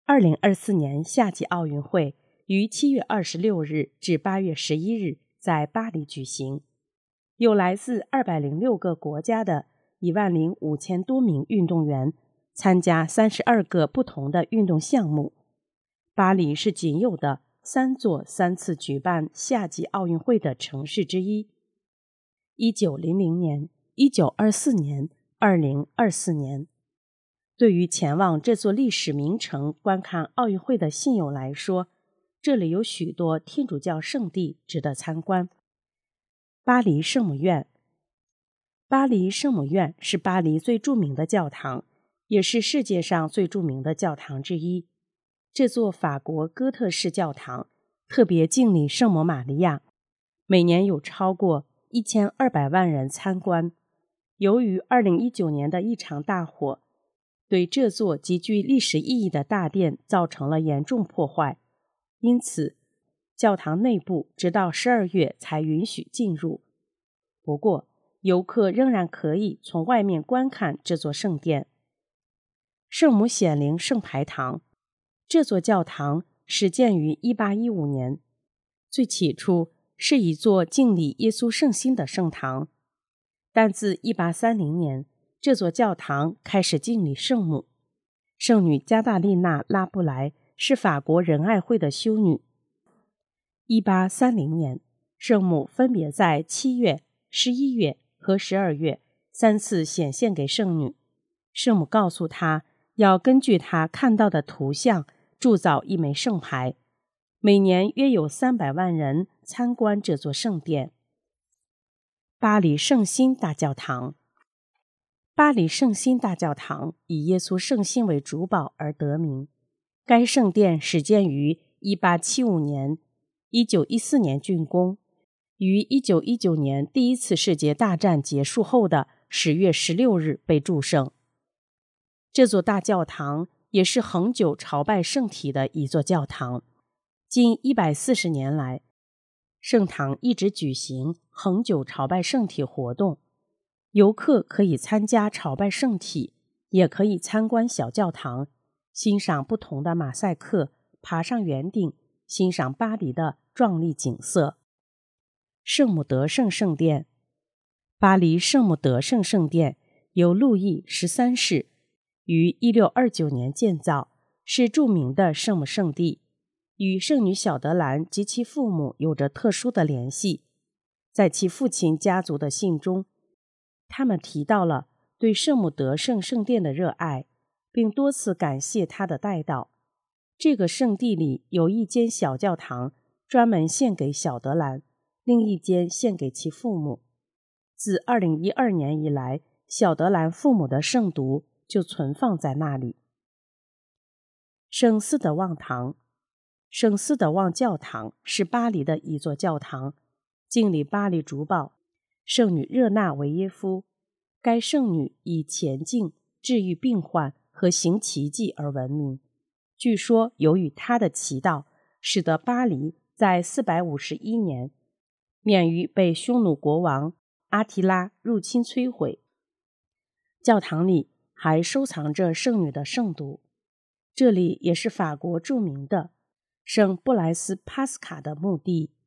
2024年夏季奥运会于7月26日至8月11日在巴黎举行，有来自206个国家的15000多名运动员参加32个不同的运动项目。巴黎是仅有的3座3次举办夏季奥运会的城市之一。1900年、1924年、2024年。对于前往这座历史名城观看奥运会的信友来说，这里有许多天主教圣地值得参观。巴黎圣母院。巴黎圣母院是巴黎最著名的教堂，也是世界上最著名的教堂之一。这座法国哥特式教堂特别敬礼圣母玛利亚，每年有超过1200万人参观。由于2019年的一场大火，对这座极具历史意义的大殿造成了严重破坏，因此教堂内部直到12月才允许进入。不过，游客仍然可以从外面观看这座圣殿。圣母显灵圣牌堂。这座教堂始建于1815年，最起初是一座敬礼耶稣圣心的圣堂，但自1830年，这座教堂开始敬礼圣母。圣女加大利娜·拉布莱是法国仁爱会的修女。1830年，圣母分别在7月、11月和12月3次显现给圣女。圣母告诉她要根据她看到的图像铸造一枚圣牌。每年约有300万人参观这座圣殿。巴黎圣心大教堂。巴黎圣心大教堂以耶稣圣心为主保而得名。该圣殿始建于1875年，1914年竣工，于1919年第一次世界大战结束后的10月16日被祝圣。这座大教堂也是恒久朝拜圣体的一座教堂。近140年来，圣堂一直举行恒久朝拜圣体活动。游客可以参加朝拜圣体，也可以参观小教堂，欣赏不同的马赛克，爬上圆顶，欣赏巴黎的壮丽景色。圣母得胜圣殿。巴黎圣母得胜圣殿由路易13世于1629年建造，是著名的圣母圣地，与圣女小德兰及其父母有着特殊的联系。在其父亲家族的信中，他们提到了对圣母得胜圣殿的热爱，并多次感谢他的代祷。这个圣地里有一间小教堂，专门献给小德兰，另一间献给其父母。自2012年以来，小德兰父母的圣髑就存放在那里。圣斯德旺堂。圣斯德旺教堂是巴黎的一座教堂，敬礼巴黎主保圣女热那维耶夫。该圣女以前进、治愈病患和行奇迹而闻名。据说由于她的祈祷，使得巴黎在451年免于被匈奴国王阿提拉入侵摧毁。教堂里还收藏着圣女的圣髑。这里也是法国著名的圣布莱斯帕斯卡的墓地。